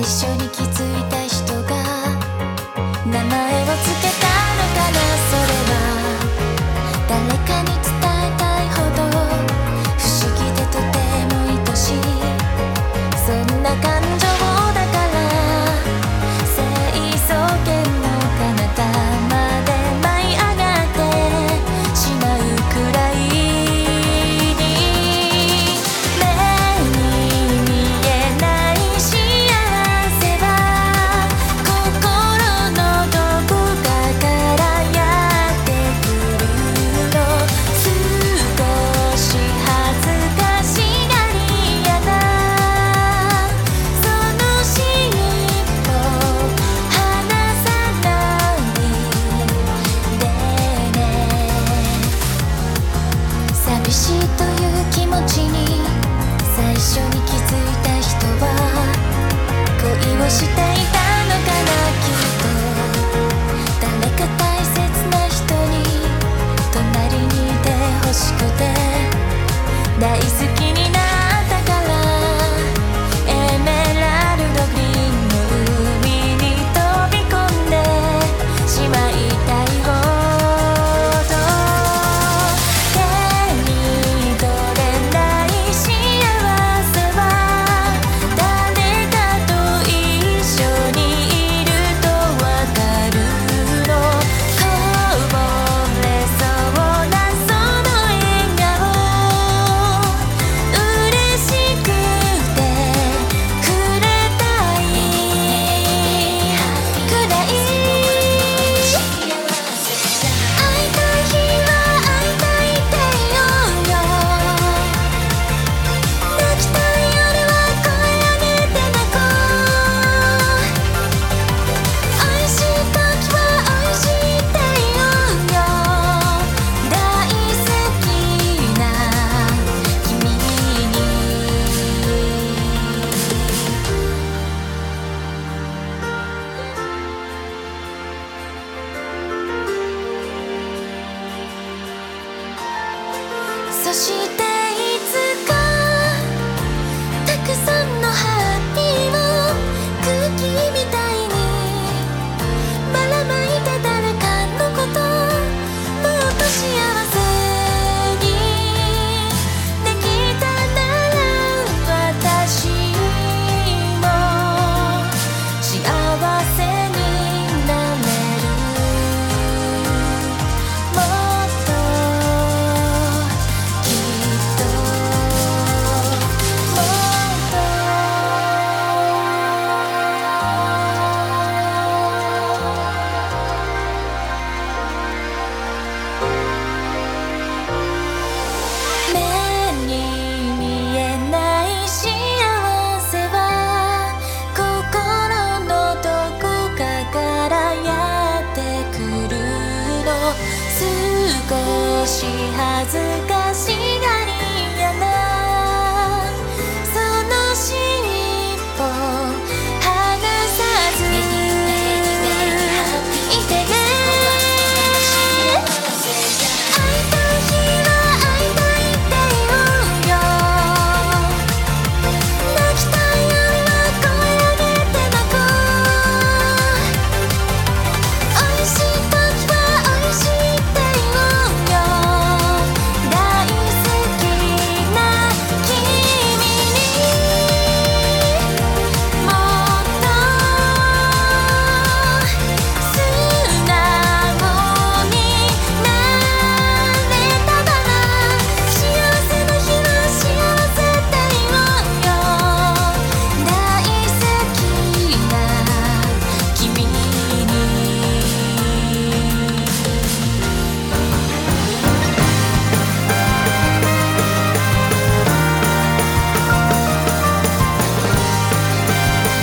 初に気づいた人が名前をつけたのかな。それは誰かに伝えたいほど不思議でとても愛しい、そんな感情だから成層圏の彼方まで舞い上がってしまうくらいに目に見えない幸せは心のどこかからやってくるの。少し恥ずかしがり屋だその尻尾離さないでね。寂しいという気持ちに最初に気づいた人は恋をしていたのかな。きっと誰か大切な人に隣にいてほしくて大好